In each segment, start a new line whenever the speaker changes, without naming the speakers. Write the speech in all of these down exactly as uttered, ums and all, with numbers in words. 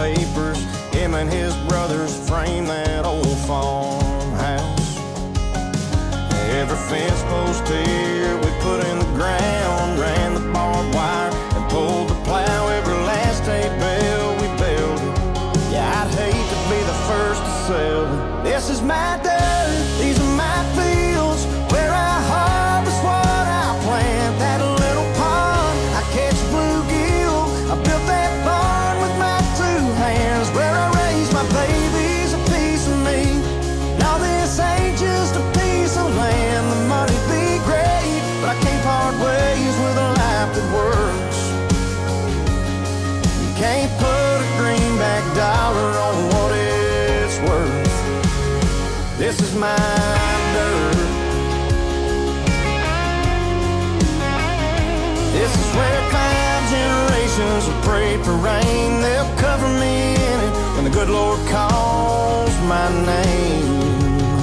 papers. Him and his brothers framed that old farmhouse. Every fence post here we put in the ground, ran the barbed wire and pulled the plow. Every last hay bale we bailed it. Yeah, I'd hate to be the first to sell it. This is my dirt, these are my fields, where I harvest what I plant. That little pond, I catch bluegill. I built that barn with my two hands, where I raise my babies, a piece of me. Now this ain't just a piece of land. The money'd be great, but I can't part ways with a life that works. You can't put a greenback dollar on what it's worth. This is my dirt. This is where five generations have prayed for rain. They'll cover me in it when the good Lord calls my name.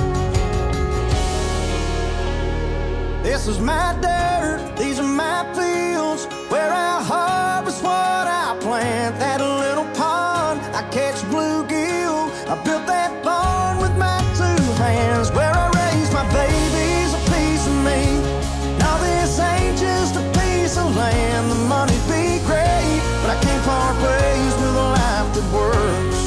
This is my dirt, these are my fields, where I harvest what I plant. That little pond, I catch bluegill. I built that barn with my two hands, where I raise my babies, a piece of me. Now this ain't just a piece of land. The money'd be great, but I can't part ways with a life that works.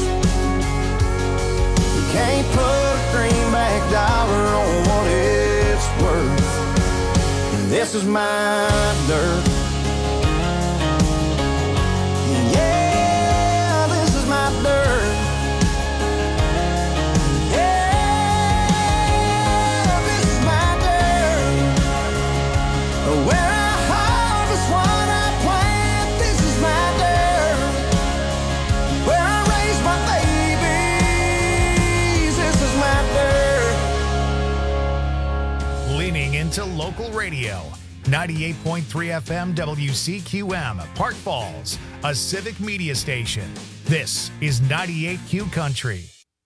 You can't put a greenback dollar on what it's worth. This is my dirt. Yeah, this is my dirt. Yeah, this is my dirt. Where I harvest what I plant. This is my dirt. Where I raise my babies. This is my dirt.
Leaning into local radio. ninety-eight point three F M W C Q M, Park Falls, a civic media station. This is ninety-eight Q Country.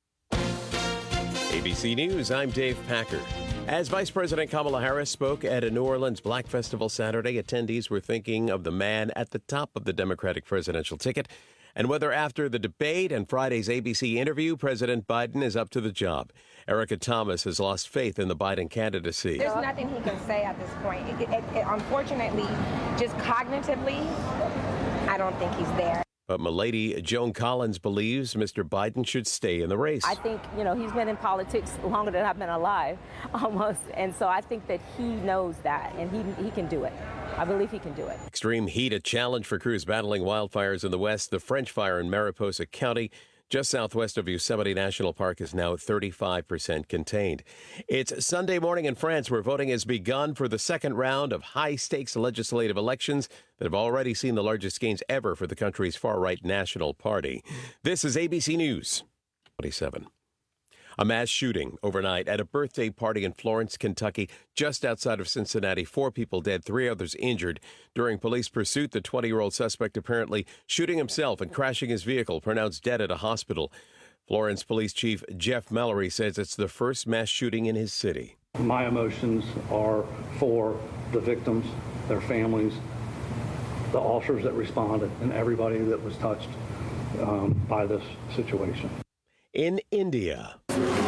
A B C News, I'm Dave Packer. As Vice President Kamala Harris spoke at a New Orleans Black Festival Saturday, attendees were thinking of the man at the top of the Democratic presidential ticket and whether after the debate and Friday's A B C interview, President Biden is up to the job. Erica Thomas has lost faith in the Biden candidacy.
There's nothing he can say at this point. It, it, it, unfortunately, just cognitively, I don't think he's there.
But Milady Joan Collins believes Mister Biden should stay in the race.
I think, you know, he's been in politics longer than I've been alive, almost. And so I think that he knows that, and he he can do it. I believe he can do it.
Extreme heat, a challenge for crews battling wildfires in the west. The French fire in Mariposa County, just southwest of Yosemite National Park, is now thirty-five percent contained. It's Sunday morning in France, where voting has begun for the second round of high-stakes legislative elections that have already seen the largest gains ever for the country's far-right National Party. This is A B C News. twenty-seven. A mass shooting overnight at a birthday party in Florence, Kentucky, just outside of Cincinnati. Four people dead, three others injured. During police pursuit, the twenty-year-old suspect apparently shooting himself and crashing his vehicle, pronounced dead at a hospital. Florence Police Chief Jeff Mallory says it's the first mass shooting in his city.
My emotions are for the victims, their families, the officers that responded, and everybody that was touched um, by this situation.
In India,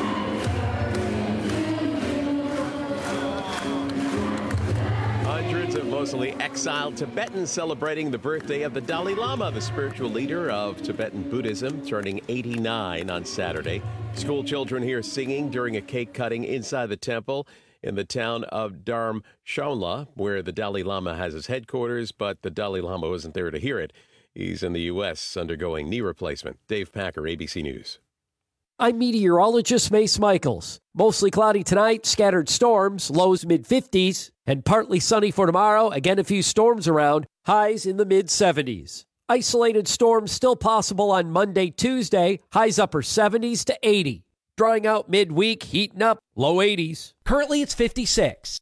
hundreds of mostly exiled Tibetans celebrating the birthday of the Dalai Lama, the spiritual leader of Tibetan Buddhism, turning eighty-nine on Saturday. School children here singing during a cake cutting inside the temple in the town of Dharamshala, where the Dalai Lama has his headquarters, but the Dalai Lama wasn't there to hear it. He's in the U S undergoing knee replacement. Dave Packer, A B C News.
I'm meteorologist Mace Michaels. Mostly cloudy tonight, scattered storms, lows mid fifties, and partly sunny for tomorrow. Again, a few storms around, highs in the mid seventies. Isolated storms still possible on Monday, Tuesday, highs upper seventies to eighty. Drying out midweek, heating up, low eighties. Currently, it's fifty-six.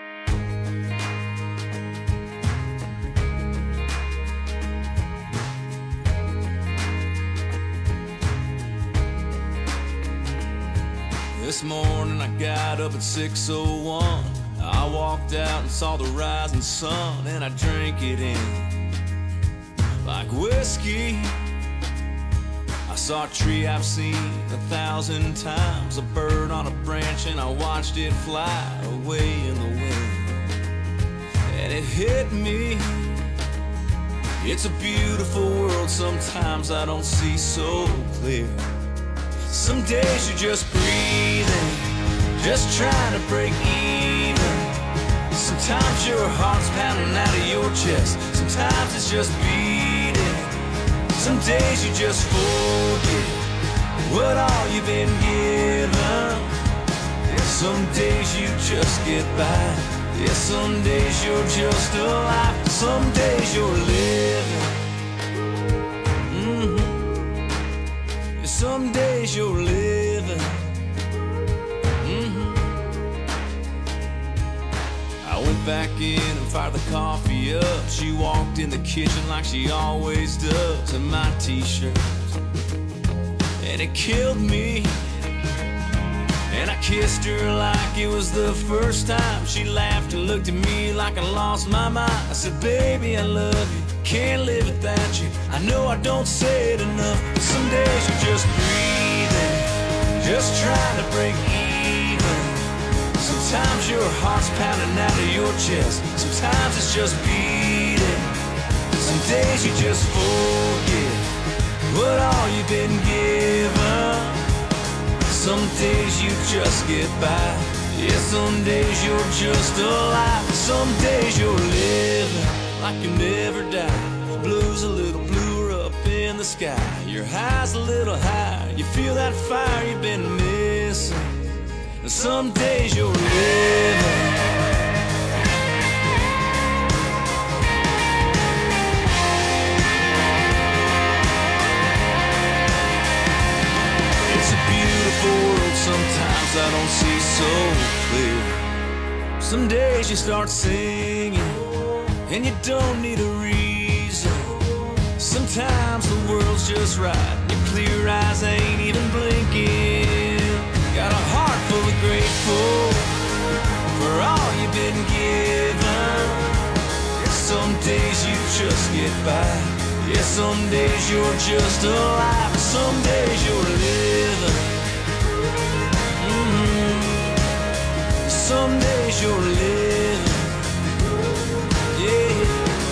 This morning I got up at six oh one. I walked out and saw the rising sun, and I drank it in like whiskey. saw a tree I've seen a thousand times, a bird on a branch, and I watched it fly away in the wind. And it hit me, it's a beautiful world, sometimes I don't see so clear. Some days you're just breathing, just trying to break even. Sometimes your heart's pounding out of your chest, sometimes it's just beating. Some days you just forget what all you've been given. Some days you just get by. Yeah, some days you're just alive. Some days you're living. Mm-hmm. Yeah, some days you're living. Mm-hmm. I went back in and fired the coffee up. She walked in the kitchen like she always does, in my t-shirt, and it killed me. And I kissed her like it was the first time. She laughed and looked at me like I lost my mind. I said, baby, I love you, can't live without you. I know I don't say it enough, but some days you're just breathing, just trying to break even. Sometimes your heart's pounding out of your chest, sometimes it's just beating. Some days you just forget what all you've been given. Some days you just get by. Yeah, some days you're just alive. Some days you're living like you never die. Blue's a little bluer up in the sky. Your high's a little higher. You feel that fire you've been missing. And some days you're living. World, sometimes I don't see so clear. Some days you start singing and you don't need a reason. Sometimes the world's just right, your clear eyes ain't even blinking. Got a heart full of grateful for all you've been given. Some days you just get by. Yeah, some days you're just alive. Some days you're living. Some days you're living, yeah.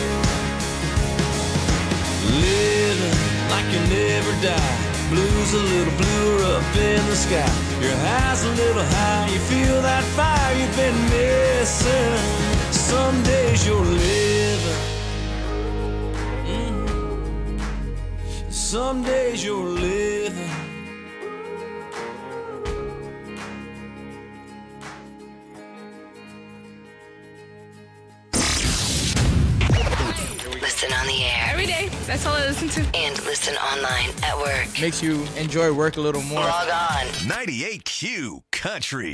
Living like you never die. Blue's a little bluer up in the sky. Your high's a little high. You feel that fire you've been missing. Some days you're living. Mm-hmm. Some days you're living.
Listen on the air.
Every day. That's all I listen to.
And listen online at work.
Makes you enjoy work a little more.
Log on.
ninety-eight Q Country.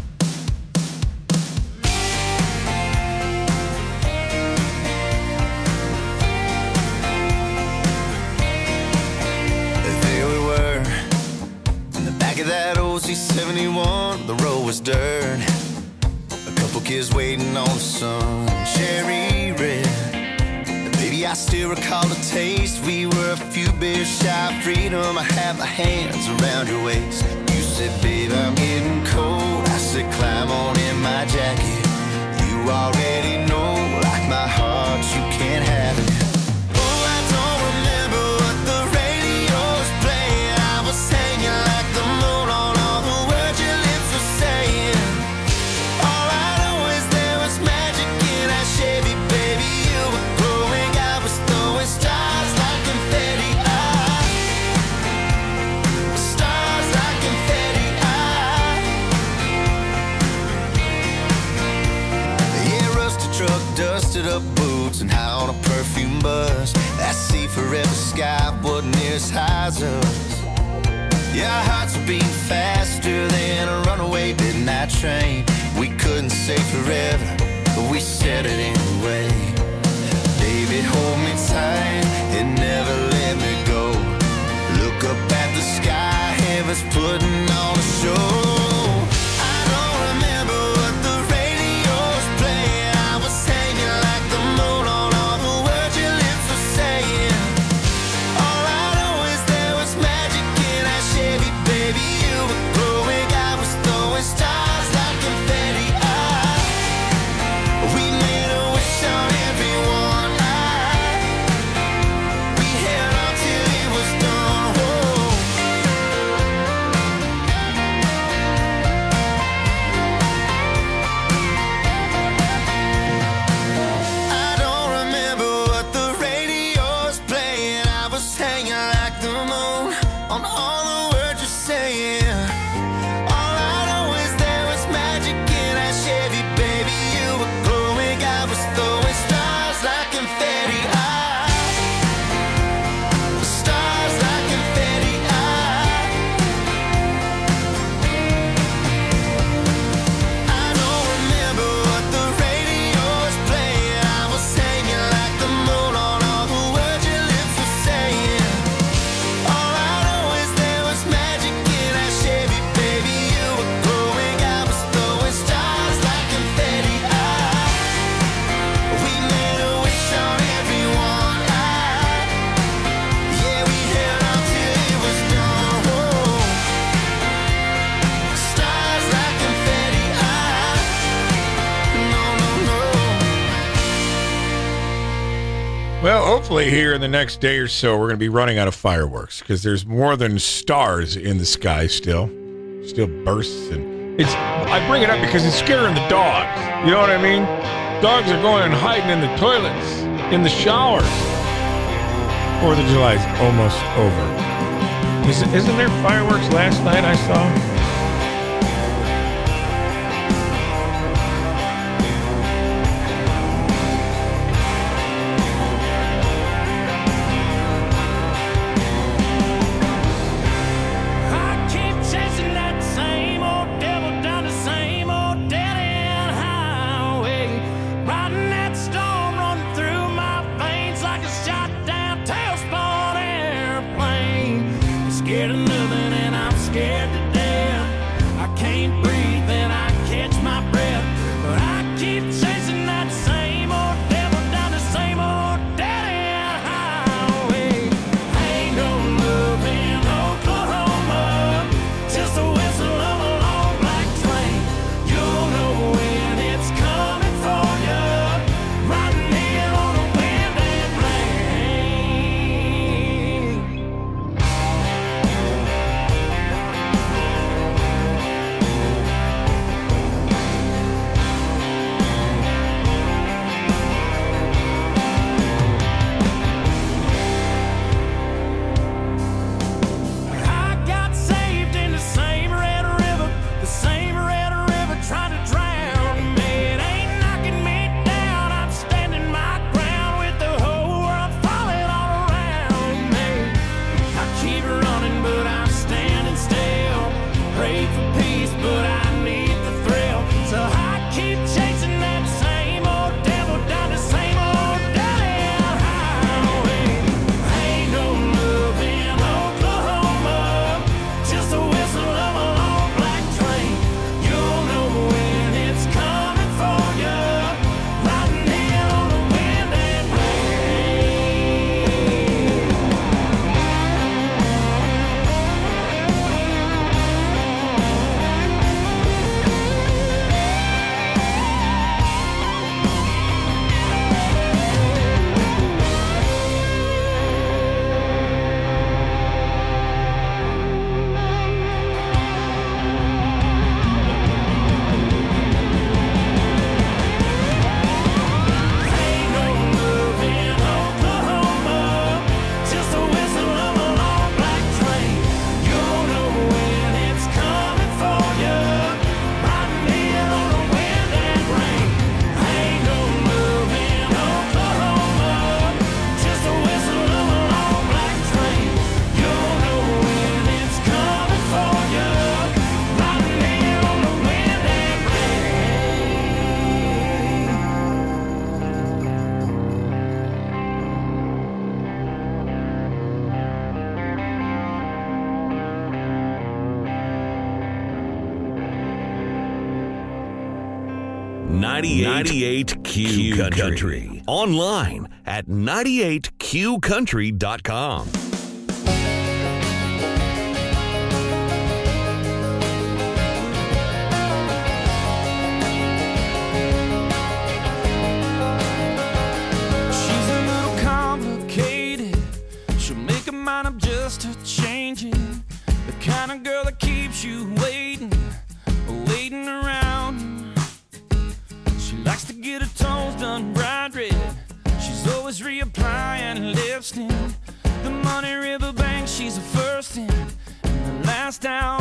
There we were, in the back of that old C seventy-one. The road was dirt. A couple kids waiting on the sun. Cherry red. Baby, I still recall the taste. We were a few beers shy of freedom. I had my hands around your waist. You said, babe, I'm getting cold. I said, climb on in my jacket. You already know, like my heart, you can't have it. Oh, I don't remember what the radio was playing. I was hanging like the moon on all the words your lips were saying. All I know is there was magic in that Chevy, baby. You were glowing, I was throwing stars like confetti. Ah, stars like confetti. Ah, yeah, rusted truck, dusted up boots, and high on a perfume buzz. That sea forever sky wasn't near as high as us. Yeah, our hearts were beating faster than a runaway midnight train. We couldn't say forever, but we said it anyway. Baby, hold me tight and never let me go. Look up at the sky, heaven's putting on a show. I don't remember what the radio was playing. I was hanging like the moon on all the words your lips were saying. All I know is there was magic
hopefully here in the next day or so, we're going to be running out of fireworks because there's more than stars in the sky still. Still bursts. And it's. I bring it up because it's scaring the dogs. You know what I mean? Dogs are going and hiding in the toilets, in the showers. Fourth of July is almost over. Is, isn't there fireworks last night I saw?
ninety-eight Q Country. Country. Online at ninety-eight Q country dot com.
She's a little complicated. She'll make a mind up just to change it. The kind of girl that keeps you waiting, waiting around. Likes to get her toes done bright red. She's always reapplying lipstick. The Money River Bank, she's the first in and the last down.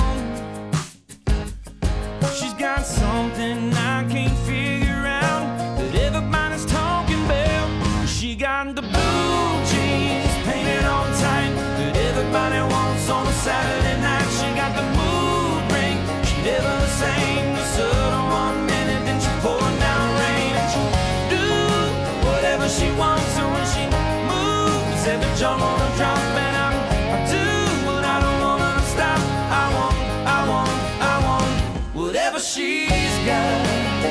She's got something I can't figure out that everybody's talking about. She got the blue jeans painted on tight that everybody wants on a Saturday night. She got the mood ring, she never the same. The sun one minute, then she pouring down rain. And she do whatever she wants, and when she moves, every jump on a drop. And I, I do what I don't want to stop. I want, I want, I want whatever she's got.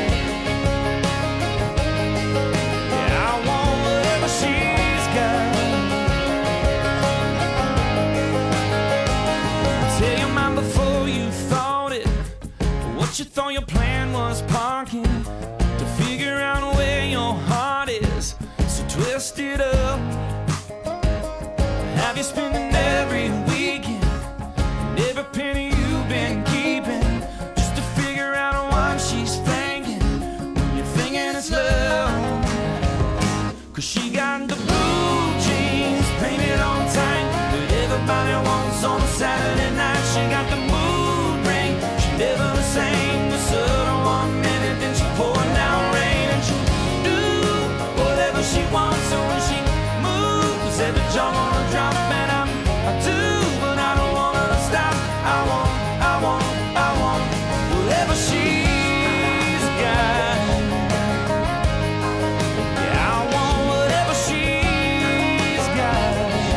Yeah, I want whatever she's got. Tell your mind before you thought it, what you thought your plan was parking, to figure out where your heart is. So twist it up, you're spending every weekend and every penny you've been keeping just to figure out what she's thinking when you're thinking it's love. Cause she got the blue jeans painted on tight that everybody wants on a Saturday night. She got the mood ring, she never the same. The sun one minute, then she pouring down rain, and she do whatever she wants. So when she moves, every jaw wanna drop, and I'm, I do, but I don't want her to stop. I want, I want, I want whatever she's got. Yeah, I want whatever she's got.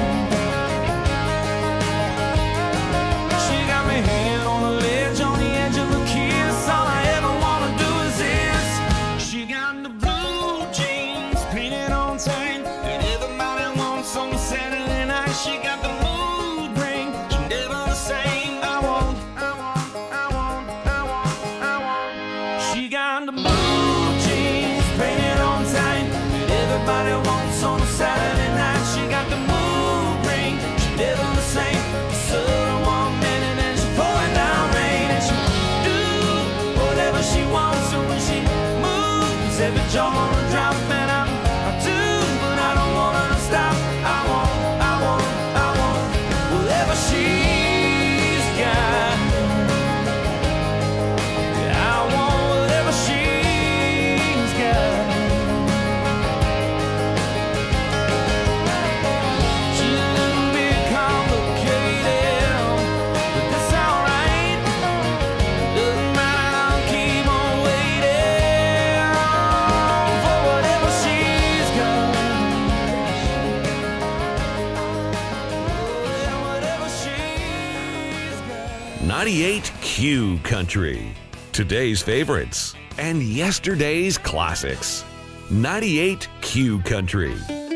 She got me hanging on the ledge, on the edge of a kiss. All I ever wanna do is this. She got the blue jeans painted on tight that everybody wants on Saturday night. She got the mood ring, she never the same. I want, I want, I want, I want, I want. She got the blue jeans painted on tight that everybody wants on a Saturday night. She got the mood ring, she never the same. So one minute and she pouring down rain, and she do whatever she wants. So when she moves, every jaw wanna drop, and I'm, I do, but I don't want her to stop. I want, I want, I want whatever she's got. Yeah, I want whatever she's got. She's a little bit complicated, but that's alright. Doesn't matter, I'll keep on waiting for whatever she's got. Whatever she's got.
ninety-eight Q Country. Today's favorites and yesterday's classics. ninety-eight Q Country.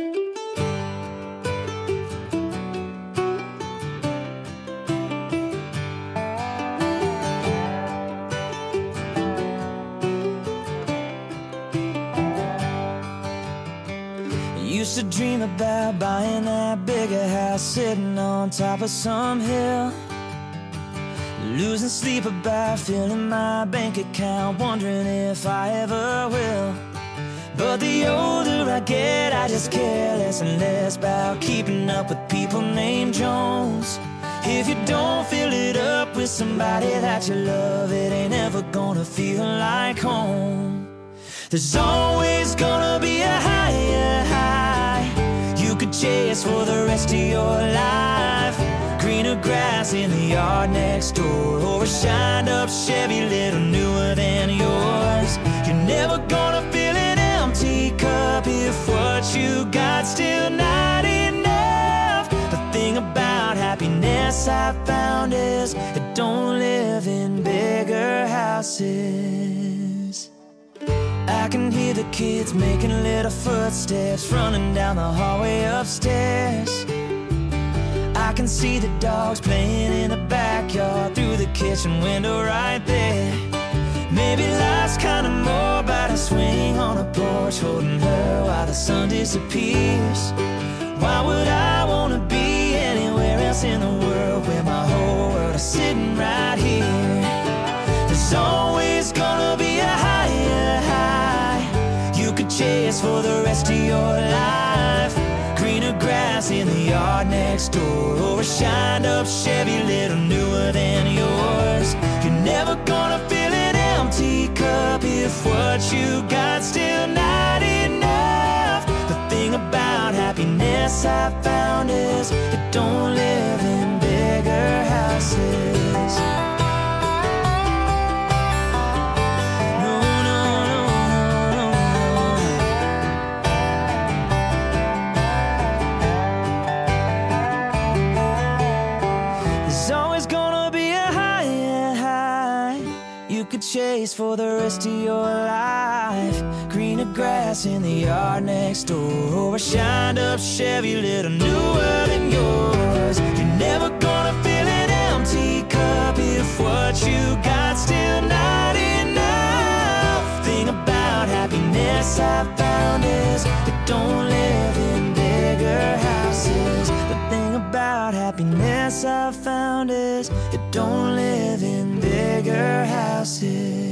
Used to dream about buying that bigger house sitting on top of some hill. Losing sleep about filling my bank account, wondering if I ever will. But the older I get, I just care less and less about keeping up with people named Jones. If you don't fill it up with somebody that you love, it ain't ever gonna feel like home. There's always gonna be a higher high you could chase for the rest of your life. Greener grass in the yard next door, or a shined up Chevy little newer than yours. You're never gonna fill an empty cup if what you got still not enough. The thing about happiness I found is it don't live in bigger houses. I can hear the kids making little footsteps running down the hallway upstairs. I can see the dogs playing in the backyard through the kitchen window right there. Maybe life's kinda more about a swing on a porch holding her while the sun disappears. Why would I wanna be anywhere else in the world where my whole world is sitting right here? There's always gonna be a higher high you could chase for the rest of your life. Greener grass in the yard next door, or a shined up Chevy little newer than yours. You're never gonna fill an empty cup if what you got still not enough. The thing about happiness I found is it don't live in bigger houses. Chase for the rest of your life. Greener grass in the yard next door, or a shined up Chevy little newer than yours. You're never gonna fill an empty cup if what you got still not enough. Thing about happiness I found is it don't live in bigger houses. The thing about
I found is you don't live in bigger houses.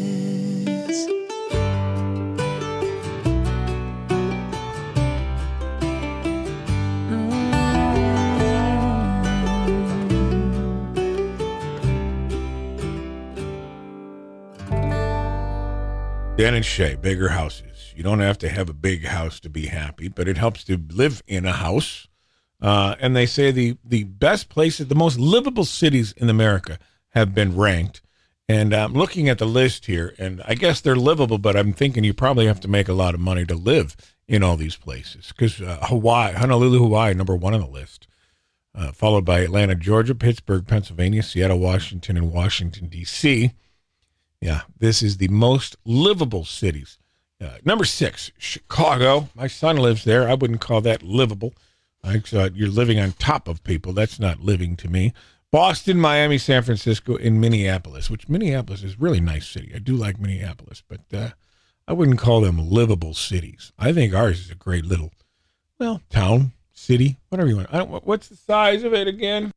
Dan and Shay, bigger houses. You don't have to have a big house to be happy, but it helps to live in a house. Uh, and they say the, the best places, the most livable cities in America have been ranked. And I'm looking at the list here, and I guess they're livable, but I'm thinking you probably have to make a lot of money to live in all these places. Because uh, Hawaii, Honolulu, Hawaii, number one on the list, uh, followed by Atlanta, Georgia, Pittsburgh, Pennsylvania, Seattle, Washington, and Washington, D C Yeah, this is the most livable cities. Uh, number six, Chicago. My son lives there. I wouldn't call that livable. I thought you're living on top of people. That's not living to me. Boston, Miami, San Francisco, and Minneapolis, which Minneapolis is a really nice city. I do like Minneapolis, but uh, I wouldn't call them livable cities. I think ours is a great little, well, town, city, whatever you want. I don't, what's the size of it again?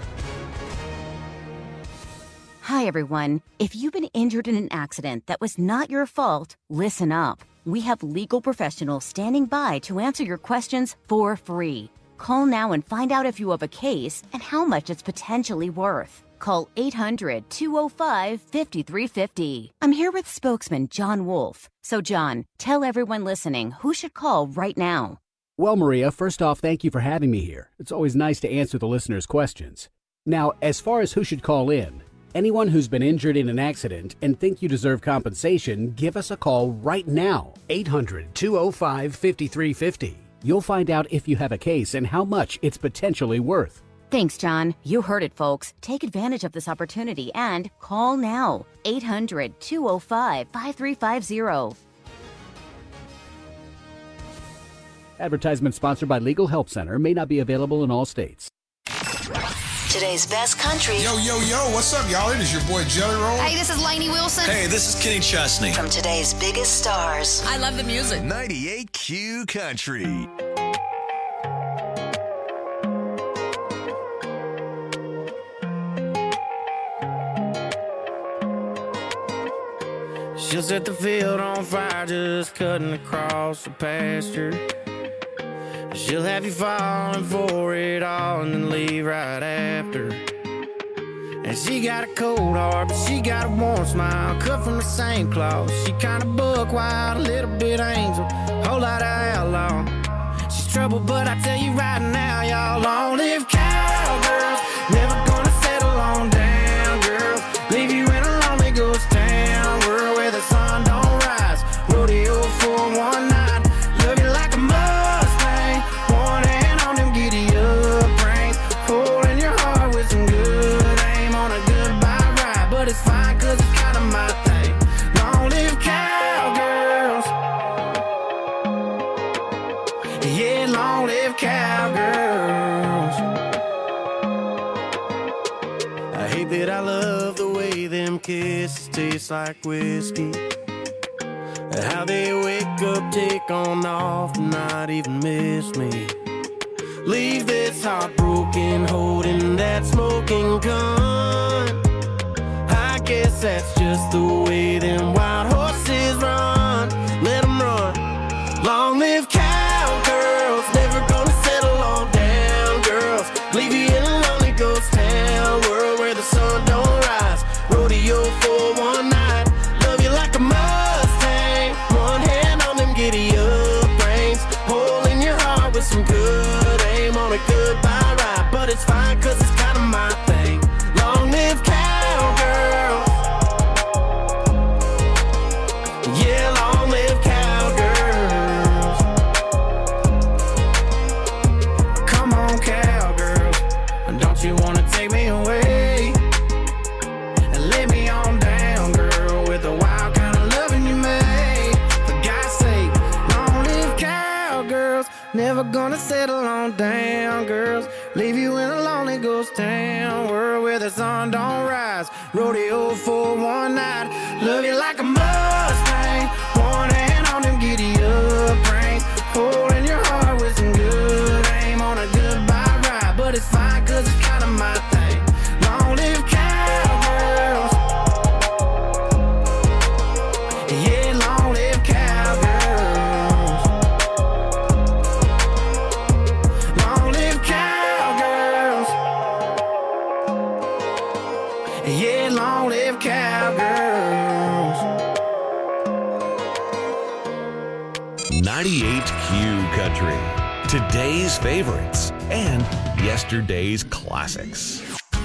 Hi, everyone. If you've been injured in an accident that was not your fault, listen up. We have legal professionals standing by to answer your questions for free. Call now and find out if you have a case and how much it's potentially worth. Call eight hundred, two oh five, five three five oh. I'm here with spokesman John Wolf. So, John, tell everyone listening who should call right now.
Well, Maria, first off, thank you for having me here. It's always nice to answer the listeners' questions. Now, as far as who should call in, anyone who's been injured in an accident and think you deserve compensation, give us a call right now. eight hundred, two oh five, five three five oh. You'll find out if you have a case and how much it's potentially worth.
Thanks, John. You heard it, folks. Take advantage of this opportunity and call now. eight hundred, two oh five, five three five oh.
Advertisement sponsored by Legal Help Center. May not be available in all states.
Today's best country.
Yo, yo, yo, what's up, y'all? It is your boy Jelly Roll.
Hey, this is Lainey Wilson.
Hey, this is Kenny Chesney.
From today's biggest stars.
I love the music.
ninety-eight Q Country.
She'll set the field on fire, just cutting across the pasture. She'll have you falling for it all and then leave right after. And she got a cold heart, but she got a warm smile, cut from the same cloth. She kinda buck wild, a little bit angel, whole lot of outlaw. She's trouble, but I tell you right now, y'all, long live cowgirls. Never gonna settle on down, girls. Leave you in a lonely ghost town, world where the sun don't rise. Rodeo for one night, love you like a Mustang. One hand on them giddy up reins, holding your heart with some good aim on a goodbye ride. But it's fine, cause it's kinda my thing. Long live cowgirls. Yeah, long live cowgirls. I hate that I love the way them kisses taste like whiskey. How they wake up, take on off, not even miss me. Leave this heart broken, holding that smoking gun. I guess that's just the way them wild horses run. Let them run. Long live cowgirls, never gonna settle on down, girls. Leave you in a lonely ghost town, world where the sun don't rise. Rodeo for one night, love you like a Mustang. One hand on them giddy up reins, holding your heart with some good aim on a goodbye ride. But it's fine, cause it's kinda my thing. Long live cowgirls. Yeah, long live cowgirls. Come on, cowgirls, don't you wanna take me away and lay me on down, girl, with the wild kind of loving you made. For God's sake, long live cowgirls. Never gonna settle on down, girls. Leave you in a lonely ghost town, world where the sun don't rise. Rodeo for one night, love you like a Mustang. One hand on them giddy up reins, holding your heart with some good aim on a goodbye ride. But it's fine, cause it's kinda my thing. Yeah, long live cowgirls.
ninety-eight Q Country. Today's favorites and yesterday's classics.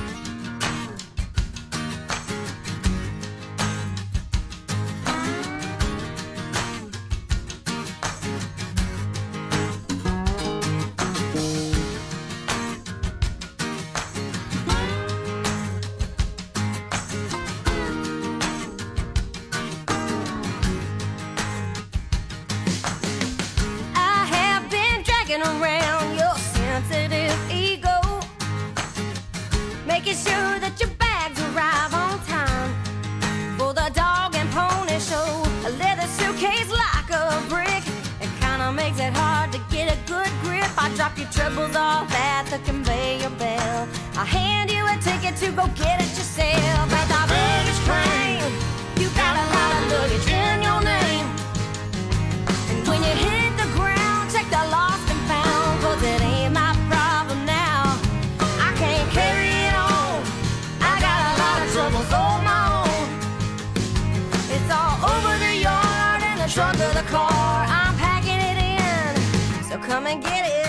Around your sensitive ego, making sure that your bags arrive on time for the dog and pony show. A leather suitcase like a brick, it kinda makes it hard to get a good grip. I drop your troubles off at the conveyor belt. I hand you a ticket to go get it yourself. At the baggage claim, you got a lot of luggage in your name, and when you hit the ground, check the lost. It ain't my problem now. I can't carry it on. I got a lot of troubles of my own. It's all over the yard in the trunk of the car. I'm packing it in, so come and get it.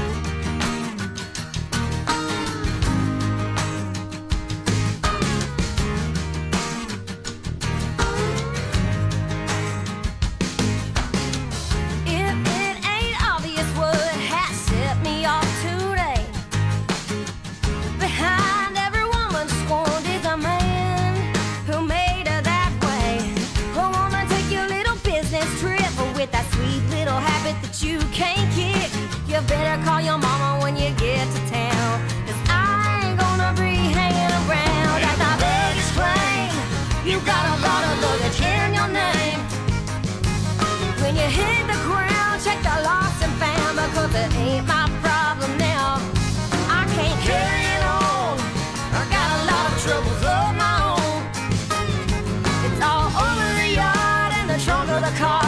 With that sweet little habit that you can't kick, you better call your mama when you get to town, 'cause I ain't gonna be hanging around. At the baggage claim, you got a lot of luggage in your name. When you hit the ground, check the lost and found, because it ain't my problem now. I can't carry it on. I got a lot of troubles of my own. It's all over the yard in the trunk of the car.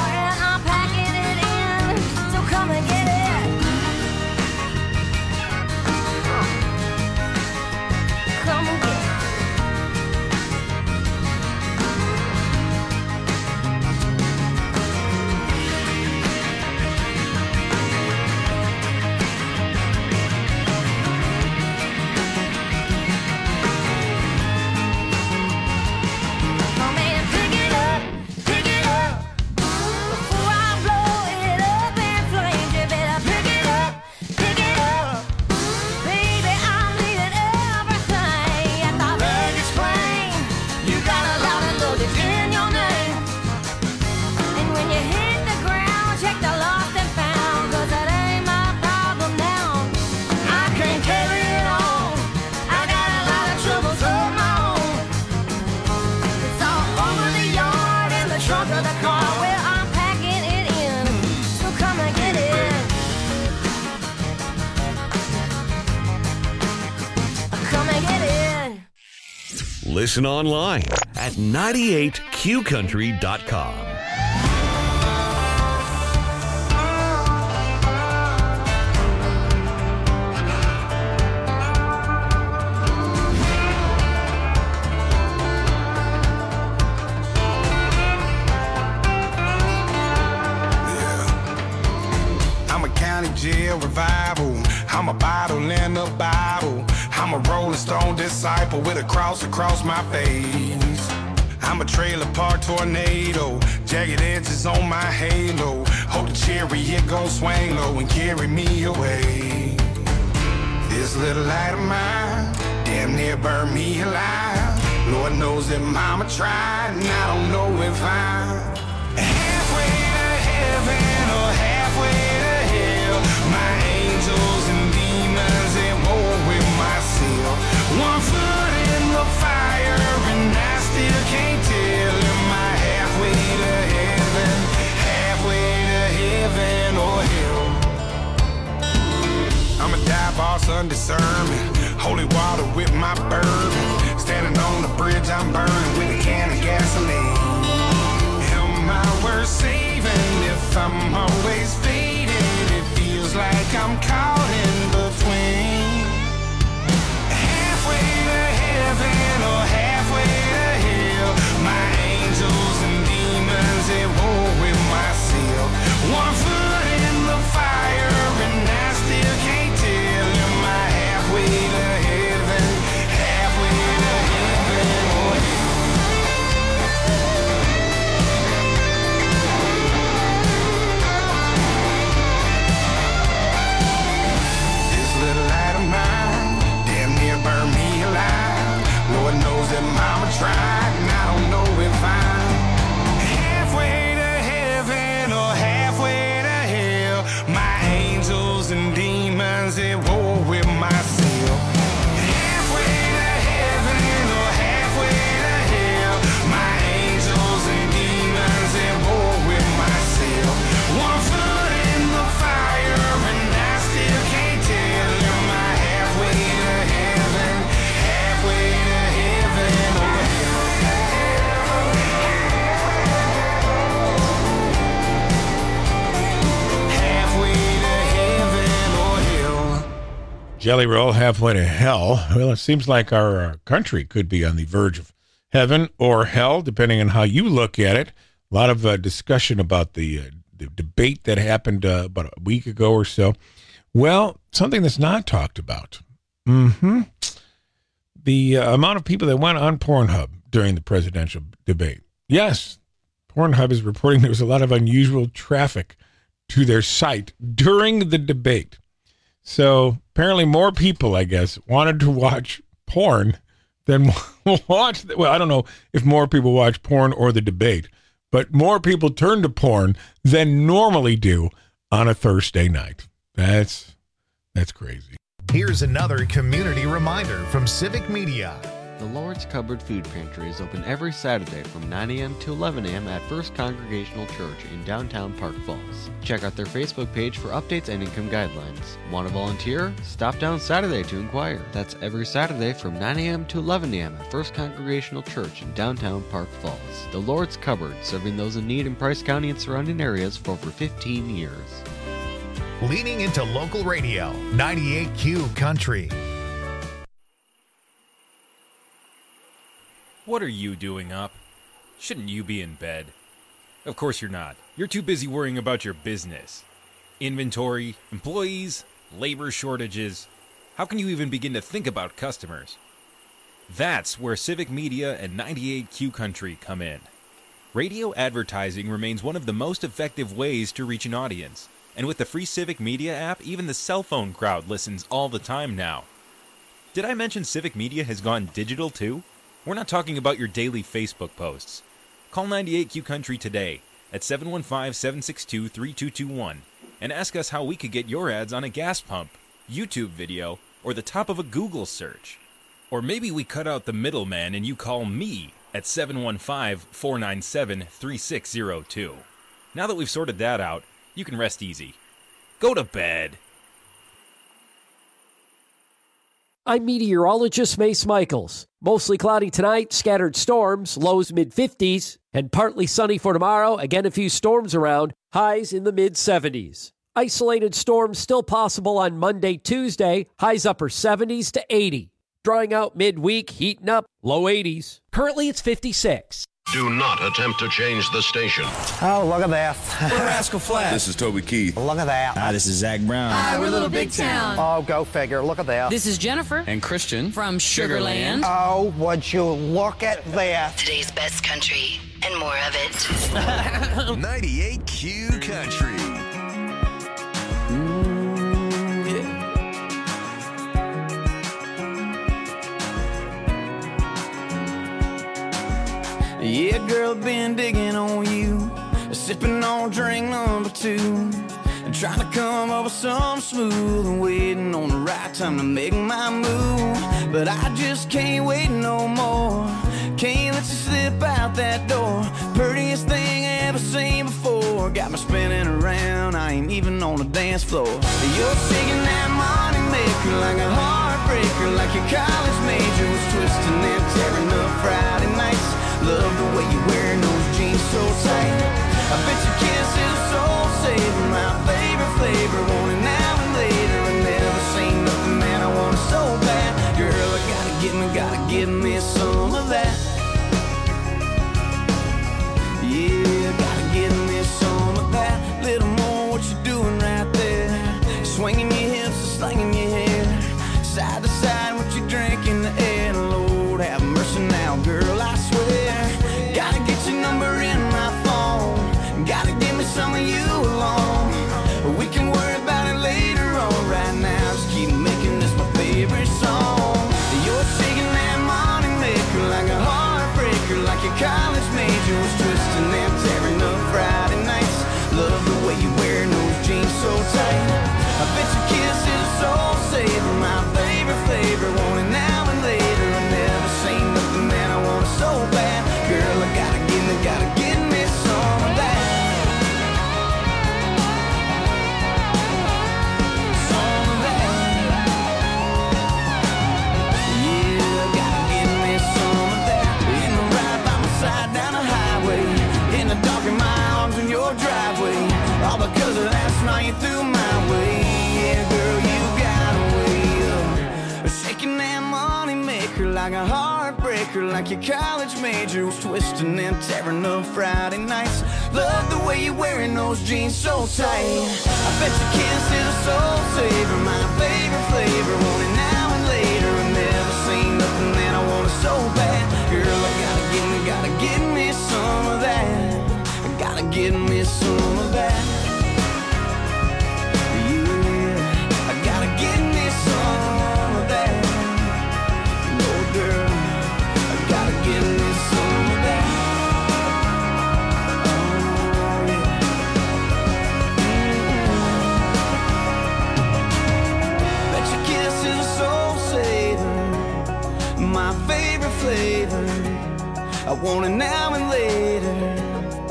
Come and get it. Come and get it. Come and pick it up, pick it up. Before I blow it up in flames, you better pick it up, pick it up. Baby, I'm leaving everything at the baggage claim. You got a lot of luggage in your name, and when you hit the ground, check the lost and found, 'cause it ain't my problem now. I can't carry it on. I got a lot of troubles of my own. It's all over the yard in the trunk of the car where I'm packing it in. So come and get it. Come and get it.
Listen online at ninety-eight Q country dot com.
I'm a county jail revival. I'm a bottle in the Bible. I'm a Rolling Stone disciple with a cross across my face. I'm a trailer park tornado, jagged edges on my halo. Hope the chariot gon' swing low and carry me away. This little light of mine damn near burned me alive. Lord knows that mama tried, and I don't know if I'm halfway to heaven or halfway to hell. My angels and demons at war with myself. One foot in the fire and I still can't tell. Am I halfway to heaven, halfway to heaven or hell? I'm a dive boss under sermon, holy water with my bourbon. Standing on the bridge I'm burning with a can of gasoline. Am I worth saving if I'm always fading? It feels like I'm caught in between. Halfway to heaven or halfway
Jelly roll halfway to hell. Well, it seems like our uh, country could be on the verge of heaven or hell, depending on how you look at it. A lot of uh, discussion about the, uh, the debate that happened uh, about a week ago or so. Well, something that's not talked about. Mm-hmm. The uh, amount of people that went on Pornhub during the presidential debate. Yes, Pornhub is reporting there was a lot of unusual traffic to their site during the debate. So apparently more people, I guess, wanted to watch porn than watch. Well, I don't know if more people watch porn or the debate, but more people turn to porn than normally do on a Thursday night. That's that's crazy.
Here's another community reminder from Civic Media.
The Lord's Cupboard Food Pantry is open every Saturday from nine a.m. to eleven a.m. at First Congregational Church in downtown Park Falls. Check out their Facebook page for updates and income guidelines. Want to volunteer? Stop down Saturday to inquire. That's every Saturday from nine a.m. to eleven a.m. at First Congregational Church in downtown Park Falls. The Lord's Cupboard, serving those in need in Price County and surrounding areas for over fifteen years.
Leaning into local radio, ninety-eight Q Country.
What are you doing up? Shouldn't you be in bed? Of course you're not. You're too busy worrying about your business. Inventory, employees, labor shortages. How can you even begin to think about customers? That's where Civic Media and ninety-eight Q Country come in. Radio advertising remains one of the most effective ways to reach an audience. And with the free Civic Media app, even the cell phone crowd listens all the time now. Did I mention Civic Media has gone digital too? We're not talking about your daily Facebook posts. Call ninety-eight Q Country today at seven one five, seven six two, three two two one and ask us how we could get your ads on a gas pump, YouTube video, or the top of a Google search. Or maybe we cut out the middleman and you call me at seven one five, four nine seven, three six zero two. Now that we've sorted that out, you can rest easy. Go to bed.
I'm meteorologist Mace Michaels. Mostly cloudy tonight, scattered storms, lows mid fifties, and partly sunny for tomorrow. Again, a few storms around, highs in the mid seventies. Isolated storms still possible on Monday, Tuesday, highs upper seventies to eighty. Drying out midweek, heating up, low eighties. Currently it's fifty-six.
Do not attempt to change the station.
Oh, look at that.
We're Rascal Flatts.
This is Toby Keith. Look at that.
Hi, this is Zach Brown.
Hi, we're Little Big Town. Oh, go figure. Look at that.
This is Jennifer.
And Christian.
From Sugarland.
Oh, would you look at that.
Today's best country and more of it.
ninety-eight Q Country.
Mm, yeah. Yeah, girl, been digging on you, sipping on drink number two, and trying to come up with something smooth and waiting on the right time to make my move. But I just can't wait no more. Can't let you slip out that door. Prettiest thing I ever seen before. Got me spinning around, I ain't even on the dance floor. You're shaking that money maker like a heartbreaker, like your college major was twisting and tearing up Friday nights. Love the way you wearing those jeans so tight. I bet your kiss is a soul saver, my favorite flavor. Want it now and later. I never seen nothing that I want so bad. Girl, I gotta get me, gotta give me some of that. Yeah, gotta give me some of that. Little more what you doing right there. Swinging your hips and slinging your hair. Side to side, what you drink in the air. Lord, have mercy now, girl, I swear. Gotta get your number in my phone. Gotta give me some of you alone. We can worry about it later on. Right now, just keep making this my favorite song. You're shaking that money maker like a heartbreaker, like your college major was twisting and tearing up Friday nights. Love the way you wearing those jeans so tight. I bet your kiss is a soul saver, my favorite flavor. Want it now and later. I never seen nothing that I want so bad. Girl, I gotta give me, gotta give me some of that. Some of that. Yeah, gotta give me some of that. In the ride by my side down the highway, in the dark in my arms in your driveway. All because of last night you threw my way. Yeah, girl, you got a way of
working and money maker, like a heartbreaker, like your college major was twisting and tearing up Friday nights. Love the way you're wearing those jeans so tight. I bet your kiss is a soul saver, my favorite flavor. Want it now and later. I've never seen nothing that I want it so bad. Girl, I gotta get me, gotta get me some of that. I gotta get me some of that. Yeah, I gotta get me some of that. No, girl, I gotta get me some of that. Oh, yeah. Mm-hmm. Bet your kiss is a soul saver, my favorite flavor. I want it now and later.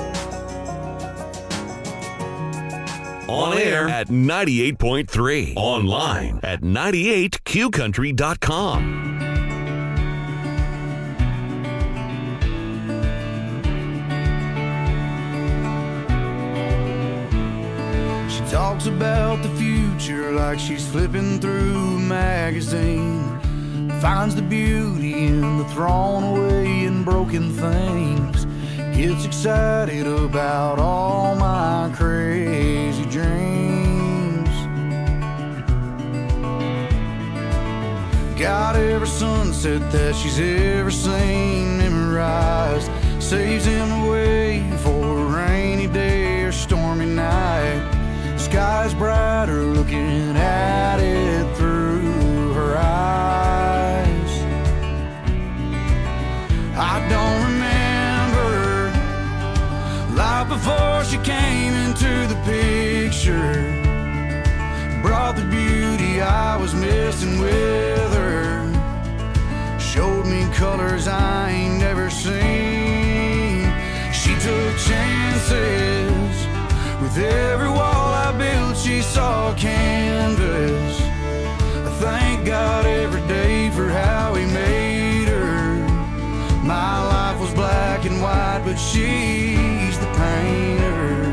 On air at ninety-eight point three. Online at ninety-eight Q country dot com.
She talks about the future like she's flipping through a magazine. Finds the beauty in the thrown away and broken things. Gets excited about all my crazy dreams. Got every sunset that she's ever seen memorized. Saves him away for a rainy day or stormy night. Sky's brighter looking at it through her eyes. I don't remember life before she came into the picture. Brought the beauty I was missing with her. Showed me colors I ain't never seen. She took chances. With every wall I built she saw canvas. I thank God every day for how he made her. My life was black and white, but she's the painter.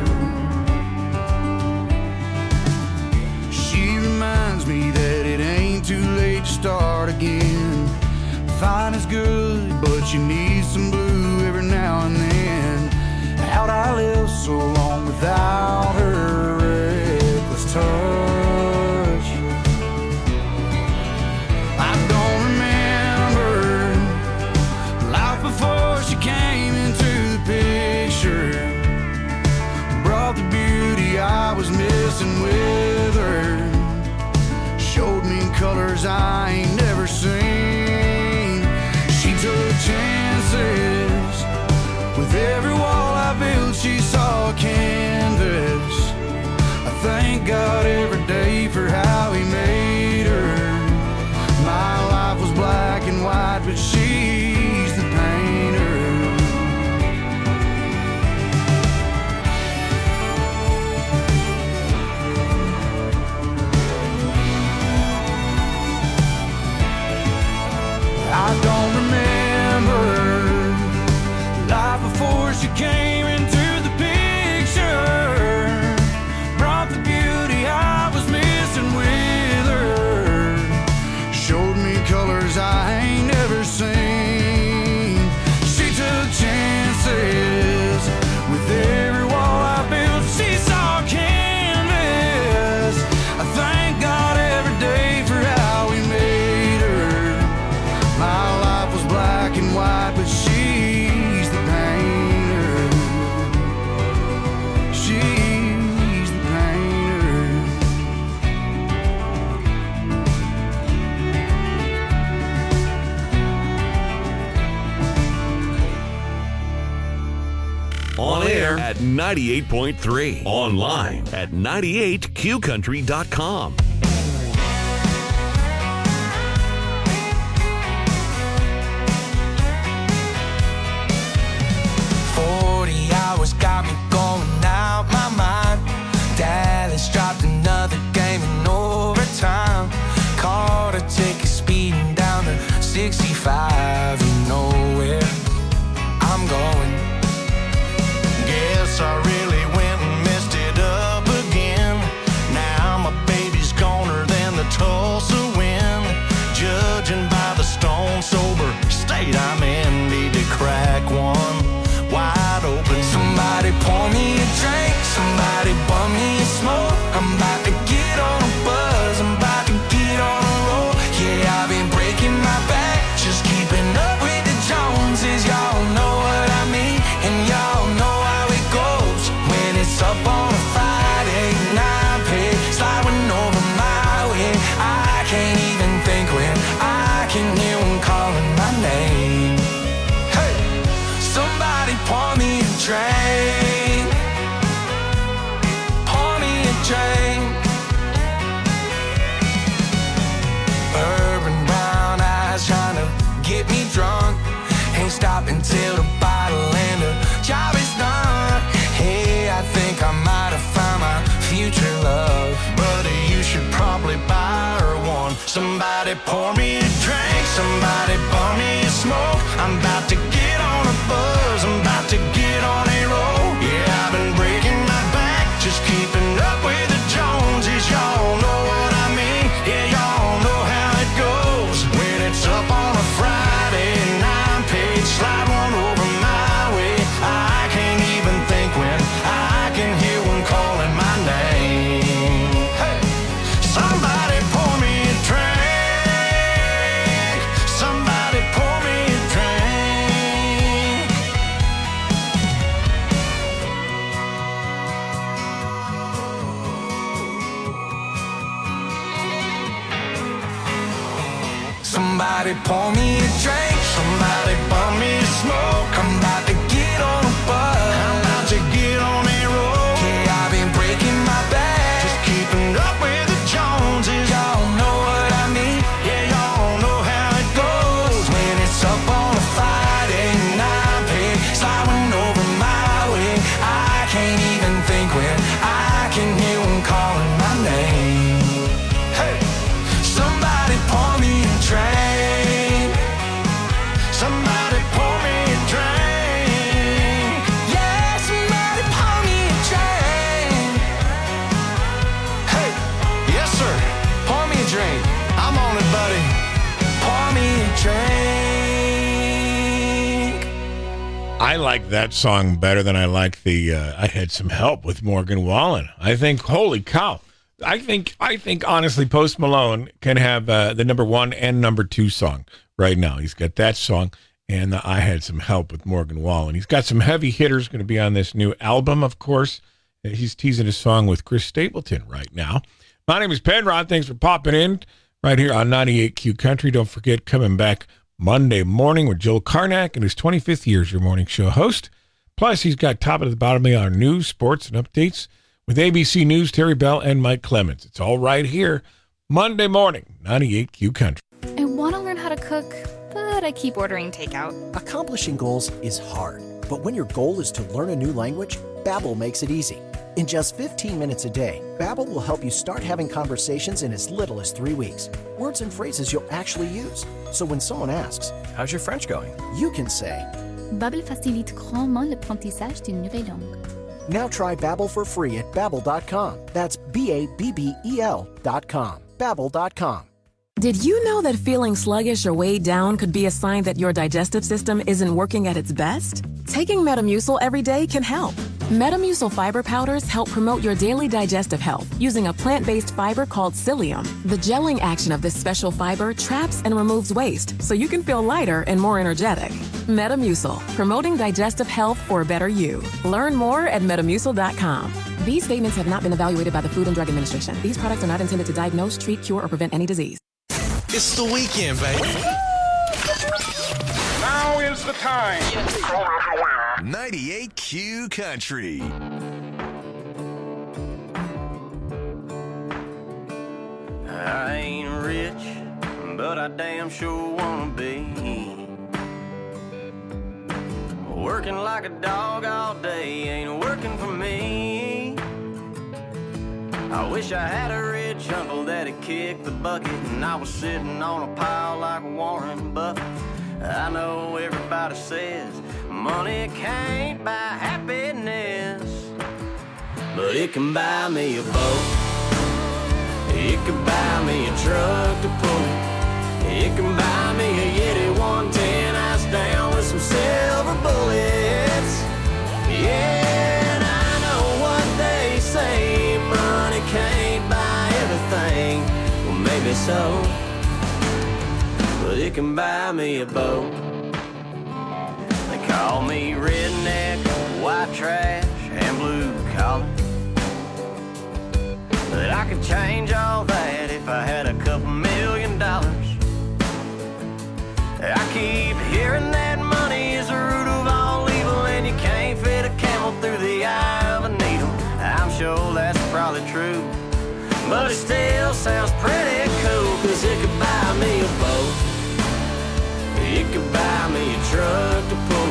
She reminds me that it ain't too late to start again. Fine is good, but you need some blue every now and then. How'd I live so long without her reckless touch? I don't remember life before she came into the picture. Brought the beauty I was missing with her. Showed me colors I ain't never seen. She took chances. With every wall I built she saw canvas. I thank God every day for how he made her. My life was black and white, but she's the painter. I don't remember life before she came into the picture. Brought the beauty I was missing with her. Showed me colors I ain't never seen. She took chances. With every wall I built she saw canvas. I thank God every day for how he made her. My life was black and white, but she's the painter. She's the painter.
On air at ninety-eight point three. Online at ninety-eight Q country dot com.
Forty hours got me going out my mind. Dallas dropped another game in overtime. Caught a ticket speeding down to sixty-five. You know where I'm going. Guess I really went and messed it up again. Now my baby's gone.
up until the bottle and the job is done. Hey, I think I might have found my future love, but you should probably buy her one. Somebody pour me a drink, somebody pour me a smoke. I'm about to get on a buzz, I'm about to get on a roll. Yeah, I've been breaking my back, just keeping up with the Joneses. Y'all know what I mean, yeah, y'all know how it goes. When it's up on a Friday and I'm paid, slide one over my way. I can't even think when I can hear one calling my name. Hey, somebody pour me a drink, somebody pour me a drink. Somebody pour me a drink, somebody pour me a smoke. I'm about to get on a bus, I'm about to get on a roll. Yeah, I've been breaking my back, just keeping up with the Joneses. Y'all know what I mean, yeah, y'all know how it goes. When it's up on a Friday and I'm paid, sliding over my way. I can't even think when I can hear one calling my name. Hey, somebody pour me a drink, somebody pour me a drink. Yeah, somebody pour me a drink. Hey, yes sir, pour me a drink. I'm on it, buddy. Pour me a drink.
I like that song better than I like the uh, I Had Some Help with Morgan Wallen. I think, holy cow. I think, I think honestly, Post Malone can have uh, the number one and number two song right now. He's got that song and the I Had Some Help with Morgan Wallen. He's got some heavy hitters going to be on this new album, of course. He's teasing a song with Chris Stapleton right now. My name is Penrod. Thanks for popping in right here on ninety-eight Q Country. Don't forget, coming back Monday morning with Joel Karnak and his twenty-fifth year as your morning show host. Plus, he's got top of the bottom of our news, sports, and updates with A B C News, Terry Bell, and Mike Clemens. It's all right here, Monday morning, ninety-eight Q Country.
I want to learn how to cook, but I keep ordering takeout.
Accomplishing goals is hard, but when your goal is to learn a new language, Babbel makes it easy. In just fifteen minutes a day, Babbel will help you start having conversations in as little as three weeks. Words and phrases you'll actually use. So when someone asks, "How's your French going?" you can say,
Babbel facilite grandement l'apprentissage d'une nouvelle langue.
Now try Babbel for free at babbel dot com. That's B A B B E L dot com. Babbel dot com.
Did you know that feeling sluggish or weighed down could be a sign that your digestive system isn't working at its best? Taking Metamucil every day can help. Metamucil fiber powders help promote your daily digestive health using a plant-based fiber called psyllium. The gelling action of this special fiber traps and removes waste so you can feel lighter and more energetic. Metamucil, promoting digestive health for a better you. Learn more at metamucil dot com. These statements have not been evaluated by the Food and Drug Administration. These products are not intended to diagnose, treat, cure, or prevent any disease.
It's the weekend, baby.
Now is the time.
ninety-eight Q Country.
I ain't rich, but I damn sure wanna be. Working like a dog all day ain't working for me. I wish I had a rich uncle that'd kick the bucket and I was sitting on a pile like Warren Buffett. I know everybody says money can't buy happiness, but it can buy me a boat. It can buy me a truck to pull it. It can buy me a Yeti one ten ice down with some silver bullets. Yeah, and I know what they say, money can't buy everything. Well, maybe so, but it can buy me a boat. They call me redneck, white trash, and blue collar, but I could change all that if I had a couple million dollars. I keep hearing that money is the root of all evil, and you can't fit a camel through the eye of a needle. I'm sure that's probably true, but it still sounds pretty cool, 'cause it could buy me a boat. It could buy me a truck to pull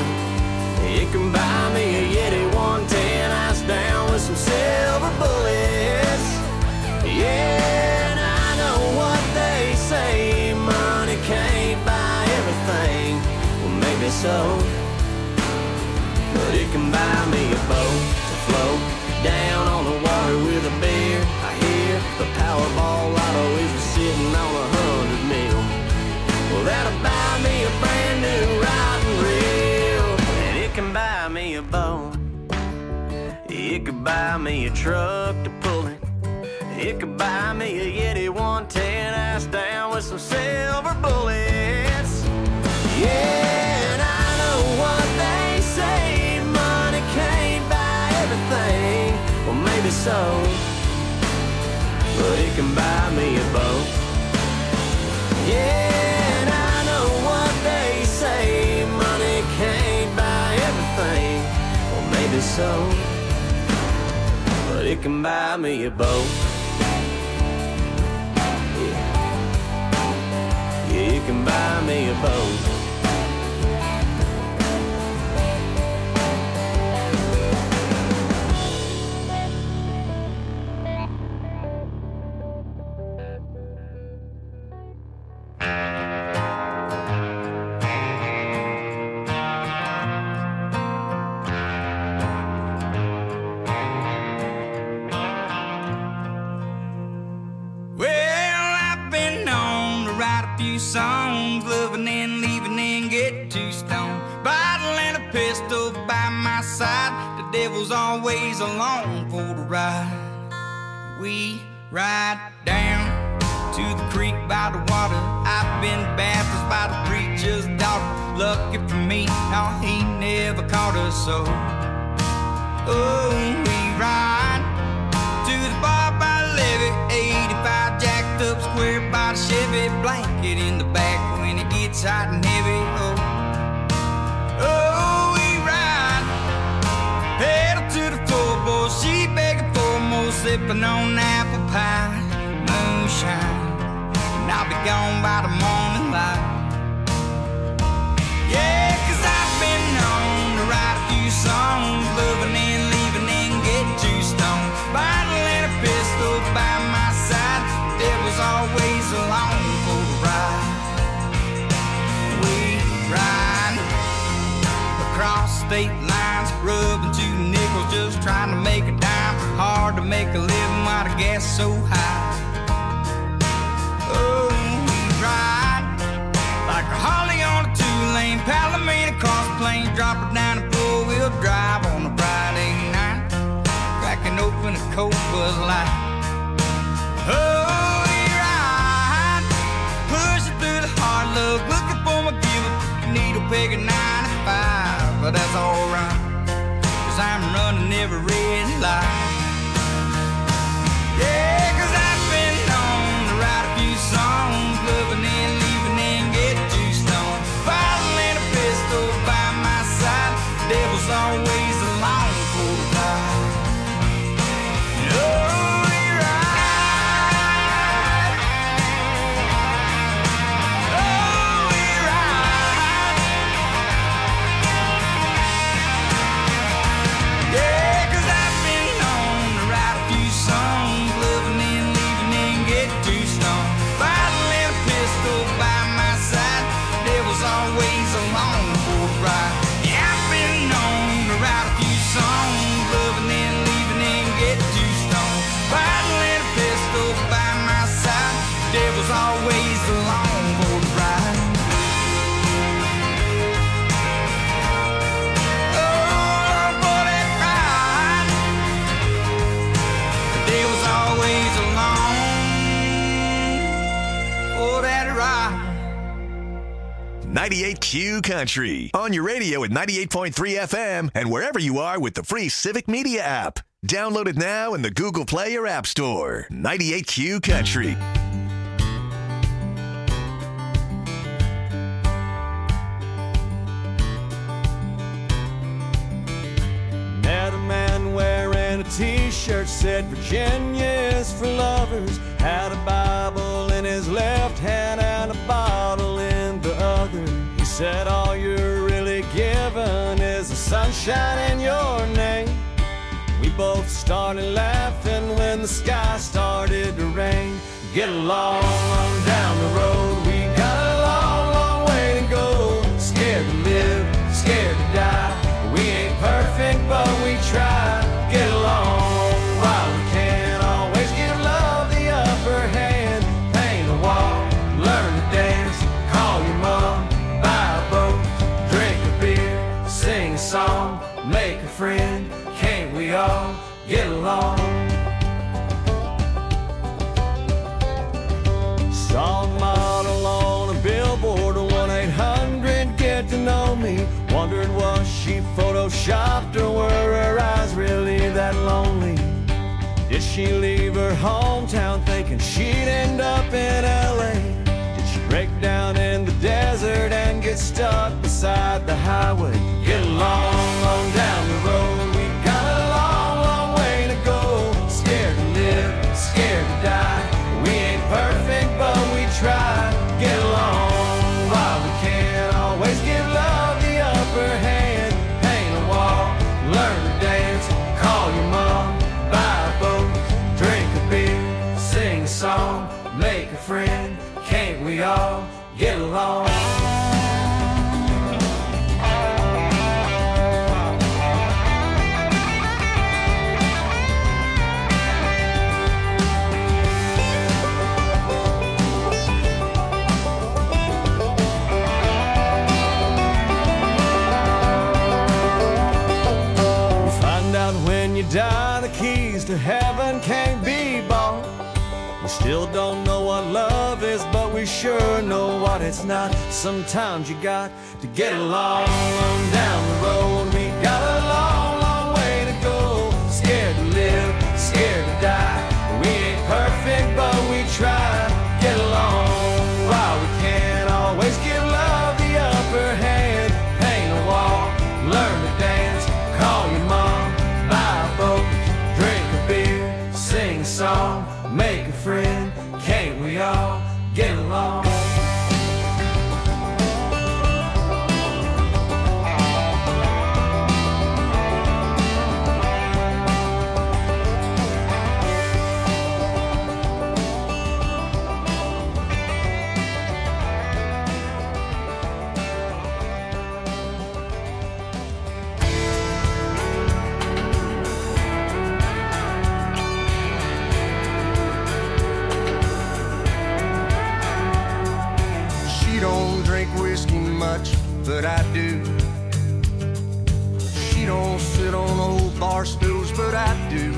maybe so. But it can buy me a boat to float down on the water with a beer. I hear the Powerball lotto is sitting on a hundred mil. Well, that'll buy me a brand new rod and reel. And it can buy me a boat. It could buy me a truck to pull it. It could buy me a Yeti one ten ass down with some silver bullets. Yeah, and I know what they say, money can't buy everything. Well, maybe so, but it can buy me a boat. Yeah, and I know what they say, money can't buy everything. Well, maybe so, but it can buy me a boat. Yeah, yeah, it can buy me a boat.
Songs, loving and leaving and get too stoned. Bottle and a pistol by my side. The devil's always along for the ride. We ride down to the creek by the water. I've been baptized by the preacher's daughter. Lucky for me, no, he never caught us so. Oh, we ride to the bar by the levee, eighty-five jacked up square by the Chevy, blanket in the back when it gets hot and heavy. Oh, oh, we ride, pedal to the floorboard, she begging for more, sipping on apple pie, moonshine, and I'll be gone by the morning light. Yeah, cause I've been known to write a few songs, loving and leaving and get too stoned. Bottle and a pistol by my side, the devil's always along for the ride. We ride across state lines, rubbing two nickels, just trying to make a dime. Hard to make a living while the gas is so high. Oh, we ride like a Holly on a two-lane Palomino cross plane, drop her down a four-wheel drive on a Friday night, cracking open a cold Bud Light. Oh, we ride, pushing through the hard luck, looking for my giver, needle peg at ninety-five, but that's alright, cause I'm running every red light. Yeah, cause I've been known to write a few songs, loving and leaving and get too stoned. Bottle and a pistol by my side, the devil's always along for the ride. Oh, we ride. Oh, we ride. Yeah, cause I've been known to write a few songs, loving and leaving and get too stoned. Bottle and a pistol by my side, the devil's always along for the ride. Yeah, I've been known to write a few songs, loving and leaving and get too stoned. Bottle and a pistol by my side, the devil's always along for the ride. Oh, for that ride, the devil's always along for that ride.
ninety-eight Q Country. On your radio at ninety-eight point three F M and wherever you are with the free Civic Media app. Download it now in the Google Play or App Store. ninety-eight Q Country.
Met a man wearing a t-shirt said Virginia is for lovers. Had a Bible in his left hand and a bottle in the other. He said all you're really given is the sunshine in your name. We both started laughing when the sky started to rain. Get along on down the road, we got a long, long way to go. Scared to live
get along. Saw a model on a billboard, one eight hundred get to know me. Wondered was she photoshopped or were her eyes really that lonely? Did she leave her hometown thinking she'd end up in L A? Did she break down in the desert and get stuck beside the highway? Get along on down the road, we got a long, long way to go. Scared to live, scared to die. We ain't perfect, but we try. Get along while we can. Always give love the upper hand. Paint a wall, learn to dance. Call your mom, buy a boat, drink a beer, sing a song, make a friend. Can't we all get along? You die, the keys to heaven can't be bought. We still don't know what love is, but we sure know what it's not. Sometimes you got to get along down the road. We got a long, long way to go. Scared to live, scared to die. We ain't perfect, but we try. Get along while we can. Always give love the upper hand. Paint a wall, learn to dance. Call your mom, buy a boat, drink a beer, sing a song, make a friend. Can't we all get along? But I do. She don't sit on old bar stools, but I do.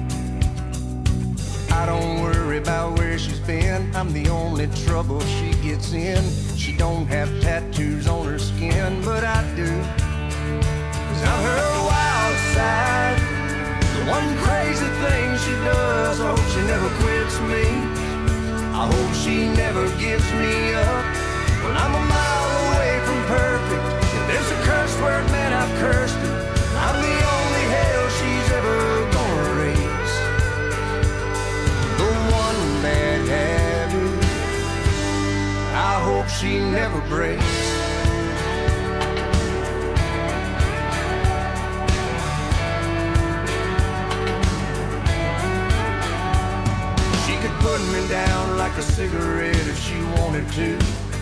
I don't worry about where she's been. I'm the only trouble she gets in. She don't have tattoos on her skin, but I do. Cause I'm her wild side, the one crazy thing she does. I hope she never quits me. I hope she never gives me up. Well, I'm a mile away from perfect. If there's a curse word, man, I've cursed it. I'm the only hell she's ever gonna raise. The one bad habit I hope she never breaks. She could put me down like a cigarette if she wanted to.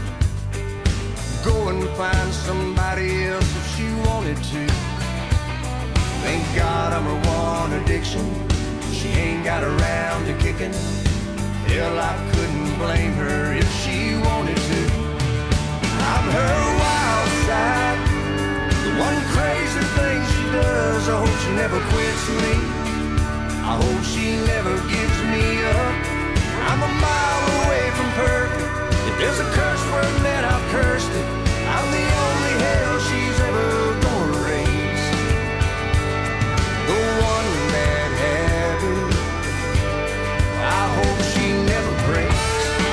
Go and find somebody else if she wanted to. Thank God I'm her one addiction. She ain't got around to kicking. Hell, I couldn't blame her if she wanted to. I'm her wild side, the one crazy thing she does. I hope she never quits me. I hope she never gives me up. I'm a mile away from perfect. If there's a curse word, then I've cursed it. I'm the only hell she's ever gonna raise. The one bad habit I hope she never breaks.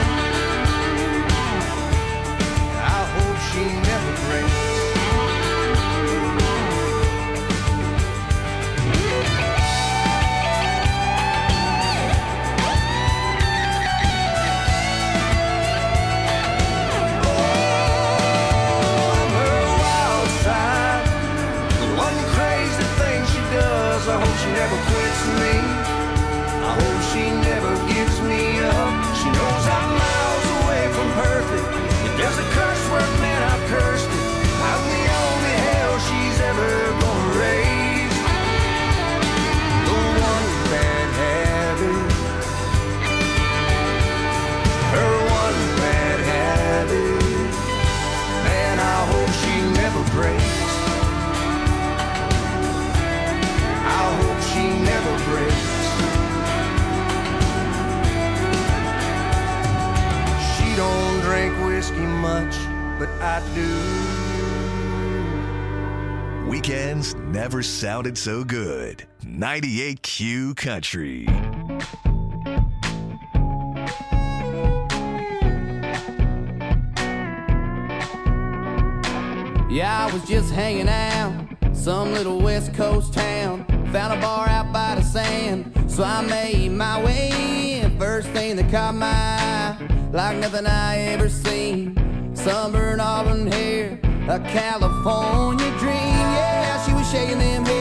I hope she never breaks.
Weekends never sounded so good. ninety-eight Q Country.
Yeah, I was just hanging out, some little West Coast town. Found a bar out by the sand, so I made my way in. First thing that caught my eye, like nothing I ever seen. Sunburned auburn hair, a California dream. Yeah, she was shaking them hips